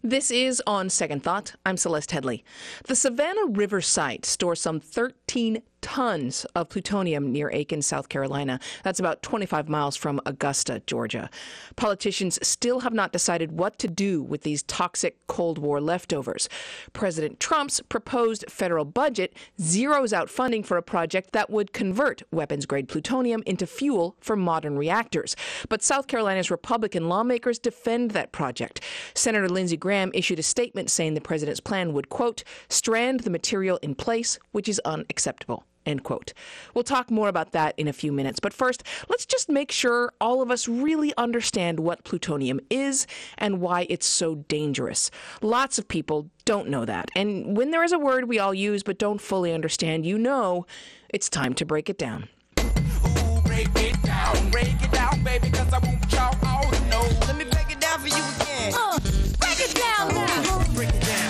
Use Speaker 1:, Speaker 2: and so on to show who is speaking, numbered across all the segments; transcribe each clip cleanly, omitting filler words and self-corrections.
Speaker 1: This is On Second Thought. I'm Celeste Headley. The Savannah River site stores some 13 tons of plutonium near Aiken, South Carolina. That's about 25 miles from Augusta, Georgia. Politicians still have not decided what to do with these toxic Cold War leftovers. President Trump's proposed federal budget zeroes out funding for a project that would convert weapons-grade plutonium into fuel for modern reactors. But South Carolina's Republican lawmakers defend that project. Senator Lindsey Graham issued a statement saying the president's plan would, quote, strand the material in place, which is unacceptable. End quote. We'll talk more about that in a few minutes. But first, let's just make sure all of us really understand what plutonium is and why it's so dangerous. Lots of people don't know that. And when there is a word we all use but don't fully understand, you know it's time to break it down.
Speaker 2: Ooh, break it down, baby, because I want y'all all to know. Let me break it down for you again. Break it down now. Break it down.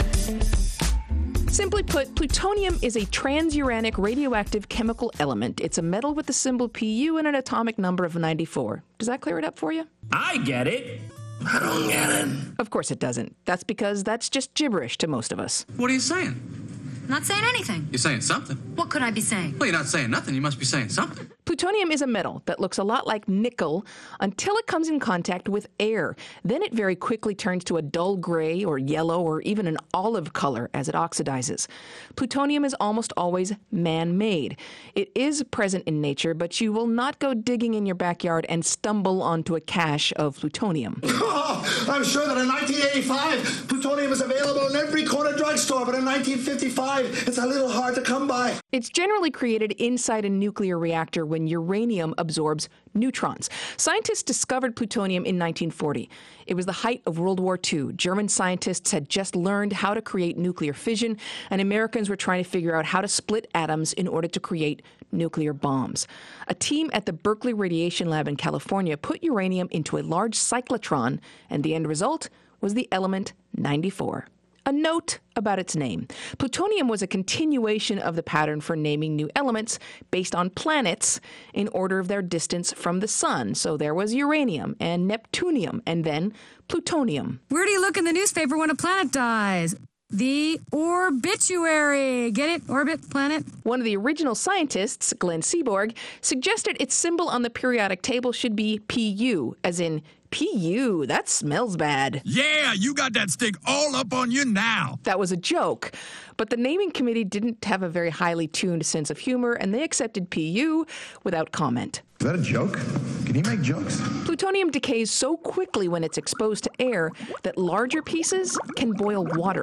Speaker 1: Simply put, plutonium is a transuranic radioactive chemical element. It's a metal with the symbol Pu and an atomic number of 94. Does that clear it up for you?
Speaker 3: I get it. I don't get it.
Speaker 1: Of course it doesn't. That's because that's just gibberish to most of us.
Speaker 4: What are you saying?
Speaker 5: Not saying anything.
Speaker 4: You're saying something.
Speaker 5: What could I be saying?
Speaker 4: Well, you're not saying nothing. You must be saying something.
Speaker 1: Plutonium is a metal that looks a lot like nickel until it comes in contact with air. Then it very quickly turns to a dull gray or yellow or even an olive color as it oxidizes. Plutonium is almost always man-made. It is present in nature, but you will not go digging in your backyard and stumble onto a cache of plutonium.
Speaker 6: I'm sure that in 1985, plutonium is available in every corner drugstore, but in 1955, it's a little hard to come by.
Speaker 1: It's generally created inside a nuclear reactor when uranium absorbs neutrons. Scientists discovered plutonium in 1940. It was the height of World War II. German scientists had just learned how to create nuclear fission, and Americans were trying to figure out how to split atoms in order to create nuclear bombs. A team at the Berkeley Radiation Lab in California put uranium into a large cyclotron, and the end result was the element 94. A note about its name. Plutonium was a continuation of the pattern for naming new elements based on planets in order of their distance from the sun. So there was uranium and neptunium and then plutonium.
Speaker 5: Where do you look in the newspaper when a planet dies? The obituary. Get it? Orbit, planet?
Speaker 1: One of the original scientists, Glenn Seaborg, suggested its symbol on the periodic table should be Pu, as in Pu, that smells bad.
Speaker 3: Yeah, you got that stick all up on you now.
Speaker 1: That was a joke. But the naming committee didn't have a very highly tuned sense of humor, and they accepted Pu without comment.
Speaker 6: Is that a joke? Can he make jokes?
Speaker 1: Plutonium decays so quickly when it's exposed to air that larger pieces can boil water.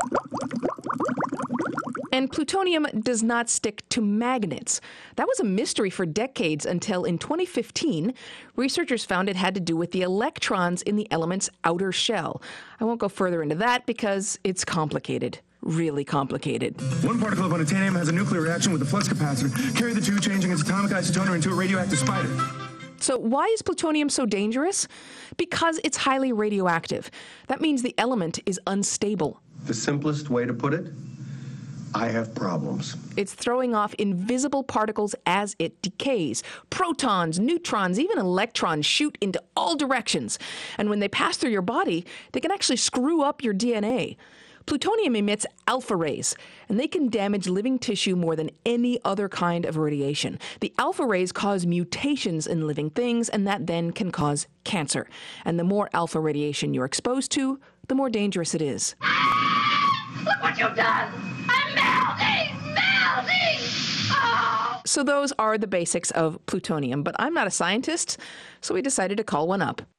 Speaker 1: And plutonium does not stick to magnets. That was a mystery for decades until in 2015, researchers found it had to do with the electrons in the element's outer shell. I won't go further into that because it's complicated. Really complicated.
Speaker 7: One particle of unobtainium has a nuclear reaction with the flux capacitor. Carry the two, changing its atomic isotoner into a radioactive spider.
Speaker 1: So why is plutonium so dangerous? Because it's highly radioactive. That means the element is unstable.
Speaker 8: The simplest way to put it, I have problems.
Speaker 1: It's throwing off invisible particles as it decays. Protons, neutrons, even electrons shoot into all directions. And when they pass through your body, they can actually screw up your DNA. Plutonium emits alpha rays, and they can damage living tissue more than any other kind of radiation. The alpha rays cause mutations in living things, and that then can cause cancer. And the more alpha radiation you're exposed to, the more dangerous it is.
Speaker 9: Look what you've done! I'm melting! Melting! Oh!
Speaker 1: So those are the basics of plutonium, but I'm not a scientist, so we decided to call one up.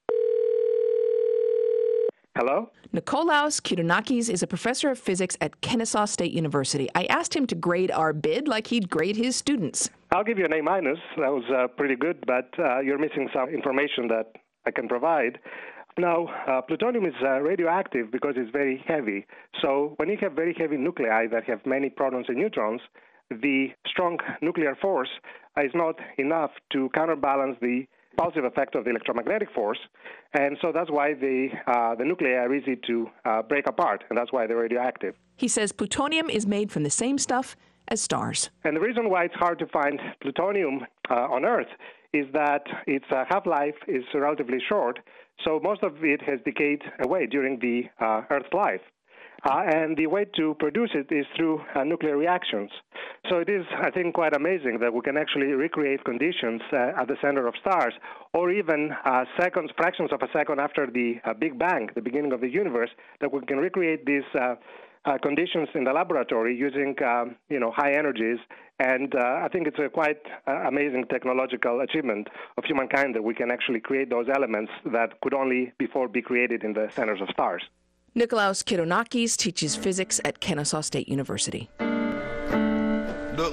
Speaker 10: Hello?
Speaker 1: Nikolaos Kyriakis is a professor of physics at Kennesaw State University. I asked him to grade our bid like he'd grade his students.
Speaker 10: I'll give you an A-. That was pretty good, but you're missing some information that I can provide. Now, plutonium is radioactive because it's very heavy. So when you have very heavy nuclei that have many protons and neutrons, the strong nuclear force is not enough to counterbalance the positive effect of the electromagnetic force, and so that's why the nuclei are easy to break apart, and that's why they're radioactive.
Speaker 1: He says plutonium is made from the same stuff as stars.
Speaker 10: And the reason why it's hard to find plutonium on Earth is that its half-life is relatively short, So most of it has decayed away during the Earth's life. And the way to produce it is through nuclear reactions. So it is, I think, quite amazing that we can actually recreate conditions at the center of stars, or even fractions of a second after the Big Bang, the beginning of the universe, that we can recreate these conditions in the laboratory using, high energies. And I think it's a quite amazing technological achievement of humankind that we can actually create those elements that could only before be created in the centers of stars.
Speaker 1: Nikolaos Kironakis teaches physics at Kennesaw State University.
Speaker 6: Look.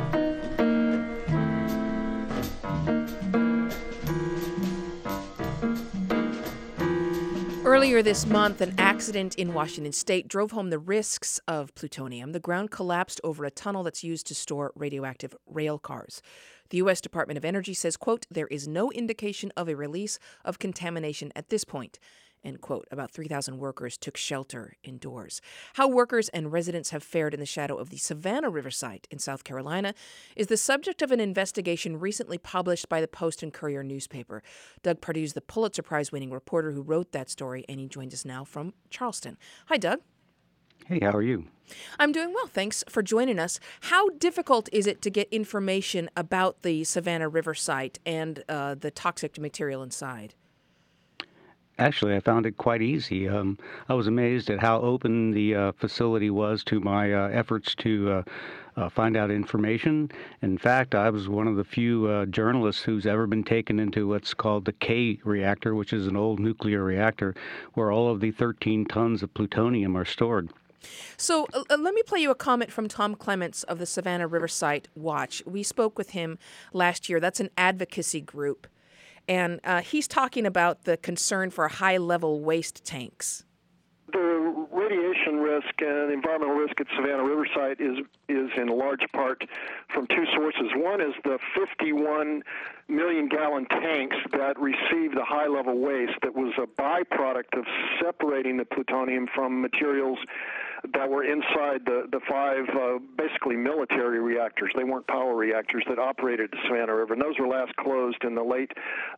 Speaker 1: Earlier this month, an accident in Washington State drove home the risks of plutonium. The ground collapsed over a tunnel that's used to store radioactive rail cars. The U.S. Department of Energy says, quote, there is no indication of a release of contamination at this point. End quote. About 3,000 workers took shelter indoors. How workers and residents have fared in the shadow of the Savannah River site in South Carolina is the subject of an investigation recently published by the Post and Courier newspaper. Doug Pardue's the Pulitzer Prize-winning reporter who wrote that story, and he joins us now from Charleston. Hi, Doug.
Speaker 11: Hey, how are you?
Speaker 1: I'm doing well. Thanks for joining us. How difficult is it to get information about the Savannah River site and the toxic material inside?
Speaker 11: Actually, I found it quite easy. I was amazed at how open the facility was to my efforts to find out information. In fact, I was one of the few journalists who's ever been taken into what's called the K reactor, which is an old nuclear reactor where all of the 13 tons of plutonium are stored.
Speaker 1: So let me play you a comment from Tom Clements of the Savannah River Site Watch. We spoke with him last year. That's an advocacy group. And he's talking about the concern for high-level waste tanks.
Speaker 12: The radiation risk and environmental risk at Savannah River Site is in large part from two sources. One is the 51 million-gallon tanks that receive the high-level waste that was a byproduct of separating the plutonium from materials that were inside the five basically military reactors. They weren't power reactors that operated the Savannah River, and those were last closed in the late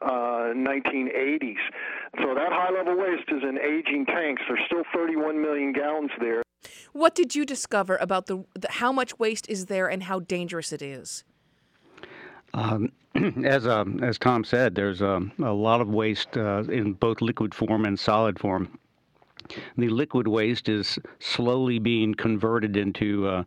Speaker 12: 1980s. So that high-level waste is in aging tanks. There's still 31 million gallons there.
Speaker 1: What did you discover about how much waste is there and how dangerous it is?
Speaker 11: As Tom said, there's a lot of waste in both liquid form and solid form. The liquid waste is slowly being converted into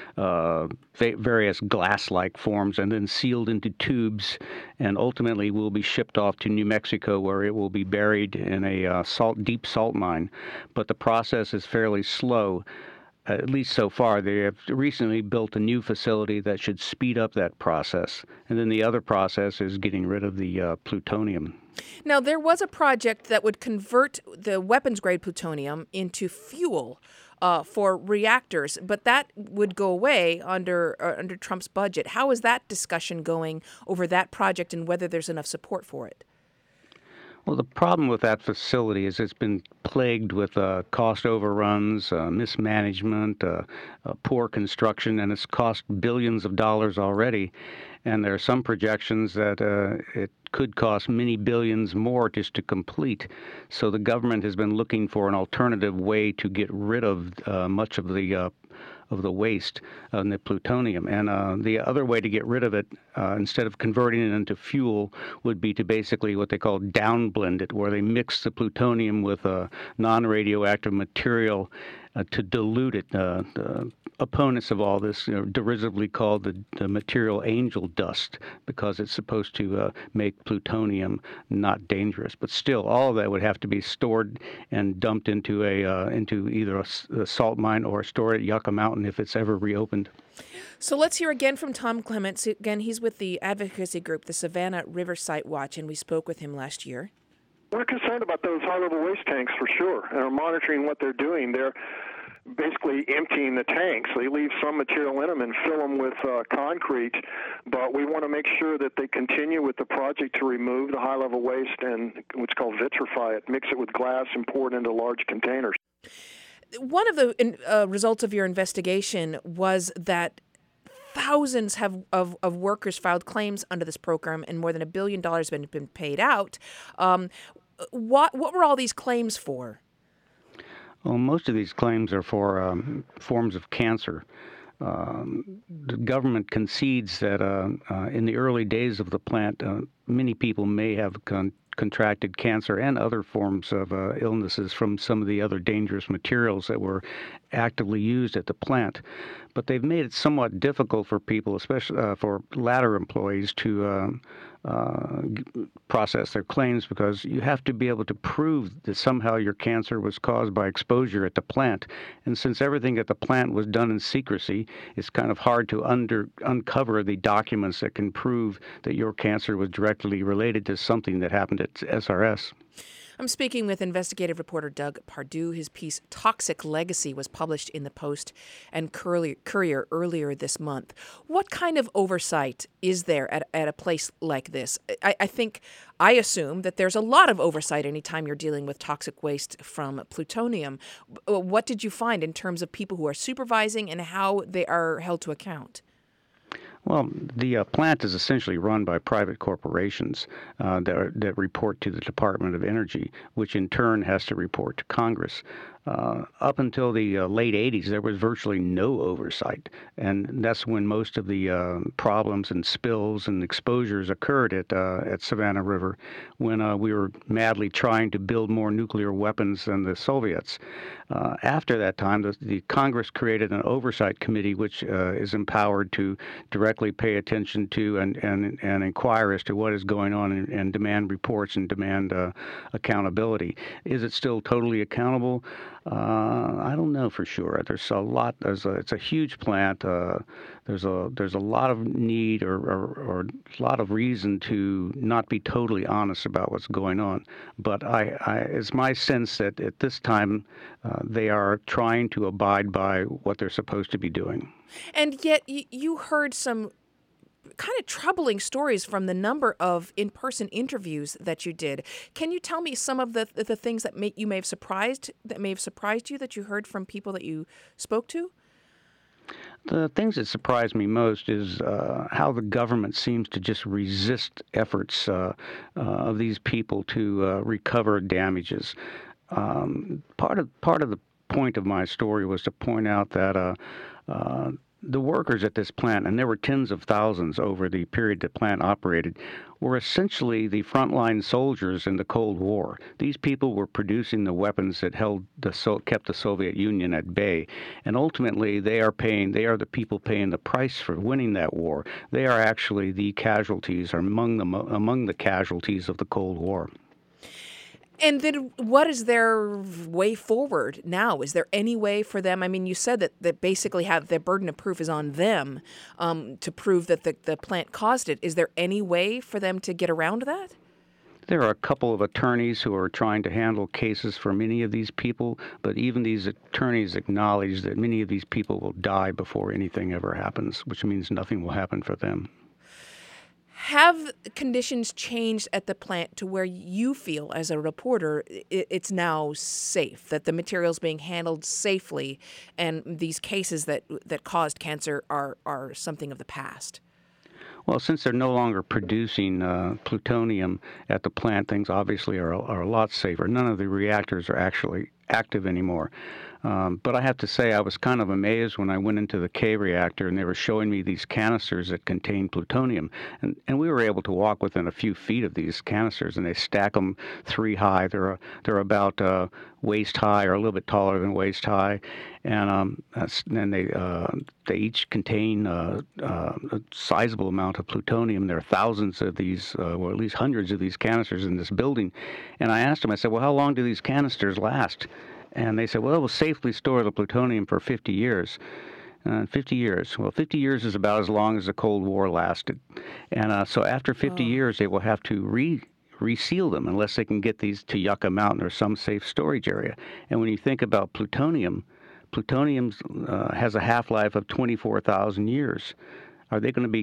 Speaker 11: various glass-like forms and then sealed into tubes, and ultimately will be shipped off to New Mexico, where it will be buried in a deep salt mine. But the process is fairly slow. At least so far. They have recently built a new facility that should speed up that process. And then the other process is getting rid of the plutonium.
Speaker 1: Now, there was a project that would convert the weapons-grade plutonium into fuel for reactors, but that would go away under Trump's budget. How is that discussion going over that project and whether there's enough support for it?
Speaker 11: Well, the problem with that facility is it's been plagued with cost overruns, mismanagement, poor construction, and it's cost billions of dollars already. And there are some projections that it could cost many billions more just to complete. So the government has been looking for an alternative way to get rid of much of the waste and the plutonium. And the other way to get rid of it, instead of converting it into fuel, would be to basically what they call downblend it, where they mix the plutonium with a non-radioactive material to dilute it. The opponents of all this derisively called the material angel dust, because it's supposed to make plutonium not dangerous. But still, all of that would have to be stored and dumped into into either a salt mine or stored at Yucca Mountain if it's ever reopened.
Speaker 1: So let's hear again from Tom Clements. Again, he's with the advocacy group, the Savannah River Site Watch, and we spoke with him last year.
Speaker 12: We're concerned about those high-level waste tanks for sure, and are monitoring what they're doing. They're basically emptying the tanks. They leave some material in them and fill them with concrete, but we want to make sure that they continue with the project to remove the high-level waste and what's called vitrify it, mix it with glass and pour it into large containers. One
Speaker 1: of the results of your investigation was that thousands of workers filed claims under this program, and more than $1 billion have been paid out. What were all these claims for?
Speaker 11: Well, most of these claims are for forms of cancer. The government concedes that in the early days of the plant, many people may have contracted cancer and other forms of illnesses from some of the other dangerous materials that were actively used at the plant. But they've made it somewhat difficult for people, especially for ladder employees, to process their claims, because you have to be able to prove that somehow your cancer was caused by exposure at the plant. And since everything at the plant was done in secrecy, it's kind of hard to uncover the documents that can prove that your cancer was directly related to something that happened at SRS.
Speaker 1: I'm speaking with investigative reporter Doug Pardue. His piece, Toxic Legacy, was published in the Post and Courier earlier this month. What kind of oversight is there at a place like this? I assume that there's a lot of oversight anytime you're dealing with toxic waste from plutonium. What did you find in terms of people who are supervising and how they are held to account?
Speaker 11: Well, the plant is essentially run by private corporations that report to the Department of Energy, which in turn has to report to Congress. Up until the late 80s, there was virtually no oversight, and that's when most of the problems and spills and exposures occurred at Savannah River, when we were madly trying to build more nuclear weapons than the Soviets. After that time, the Congress created an oversight committee, which is empowered to directly pay attention to and inquire as to what is going on and demand reports and demand accountability. Is it still totally accountable? I don't know for sure. There's a lot. It's a huge plant. There's a lot of need or a lot of reason to not be totally honest about what's going on. But it's my sense that at this time they are trying to abide by what they're supposed to be doing.
Speaker 1: And yet you heard some kind of troubling stories from the number of in-person interviews that you did. Can you tell me some of the things that may have surprised you that you heard from people that you spoke to?
Speaker 11: The things that surprised me most is how the government seems to just resist efforts of these people to recover damages. Part of the point of my story was to point out that the workers at this plant, and there were tens of thousands over the period the plant operated, were essentially the frontline soldiers in the Cold War. These people were producing the weapons that kept the Soviet Union at bay, and ultimately they are the people paying the price for winning that war. They are actually the casualties, or among the casualties of the Cold War.
Speaker 1: And then what is their way forward now? Is there any way for them? I mean, you said that basically their burden of proof is on them to prove that the plant caused it. Is there any way for them to get around that?
Speaker 11: There are a couple of attorneys who are trying to handle cases for many of these people, but even these attorneys acknowledge that many of these people will die before anything ever happens, which means nothing will happen for them.
Speaker 1: Have conditions changed at the plant to where you feel, as a reporter, it's now safe, that the material's being handled safely, and these cases that caused cancer are something of the past?
Speaker 11: Well, since they're no longer producing plutonium at the plant, things obviously are a lot safer. None of the reactors are actually active anymore. But I have to say, I was kind of amazed when I went into the K reactor and they were showing me these canisters that contain plutonium. And we were able to walk within a few feet of these canisters, and they stack them 3 high. They're about waist high or a little bit taller than waist high. And then they each contain a sizable amount of plutonium. There are thousands of these, or at least hundreds of these canisters in this building. And I asked them, I said, well, how long do these canisters last? And they said, well, it will safely store the plutonium for 50 years. 50 years. Well, 50 years is about as long as the Cold War lasted. And so after 50 years, they will have to reseal them unless they can get these to Yucca Mountain or some safe storage area. And when you think about plutonium has a half-life of 24,000 years. Are they going to be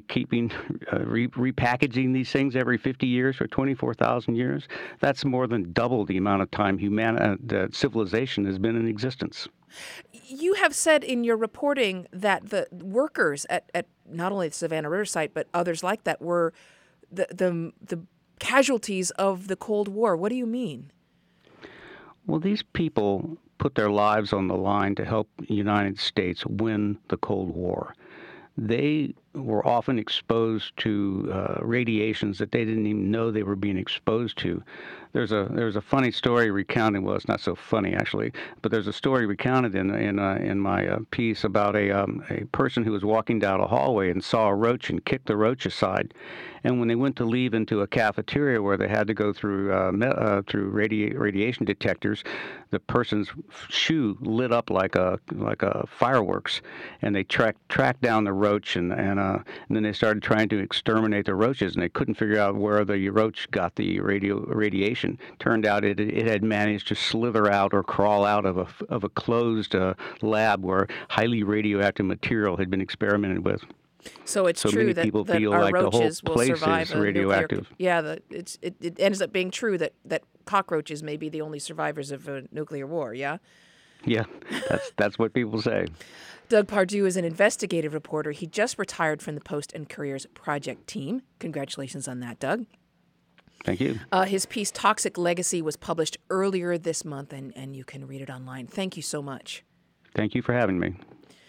Speaker 11: repackaging these things every 50 years for 24,000 years? That's more than double the amount of time civilization has been in existence.
Speaker 1: You have said in your reporting that the workers at not only the Savannah River site, but others like that were the casualties of the Cold War. What do you mean?
Speaker 11: Well, these people put their lives on the line to help the United States win the Cold War. They were often exposed to radiations that they didn't even know they were being exposed to. There's a funny story recounted. Well, it's not so funny actually, but there's a story recounted in my piece about a person who was walking down a hallway and saw a roach and kicked the roach aside. And when they went to leave into a cafeteria where they had to go through radiation detectors, the person's shoe lit up like a fireworks, and they tracked down the roach and then they started trying to exterminate the roaches, and they couldn't figure out where the roach got the radiation. Turned out it had managed to slither out or crawl out of a closed lab where highly radioactive material had been experimented with.
Speaker 1: So it's true
Speaker 11: many
Speaker 1: that,
Speaker 11: people
Speaker 1: that
Speaker 11: feel
Speaker 1: our
Speaker 11: like the whole
Speaker 1: roaches will
Speaker 11: place
Speaker 1: survive
Speaker 11: is
Speaker 1: a
Speaker 11: radioactive.
Speaker 1: It ends up being true that cockroaches may be the only survivors of a nuclear war, yeah?
Speaker 11: Yeah, that's what people say.
Speaker 1: Doug Pardue is an investigative reporter. He just retired from the Post and Courier's project team. Congratulations on that, Doug.
Speaker 11: Thank you.
Speaker 1: His piece, Toxic Legacy, was published earlier this month, and you can read it online. Thank you so much.
Speaker 11: Thank you for having me.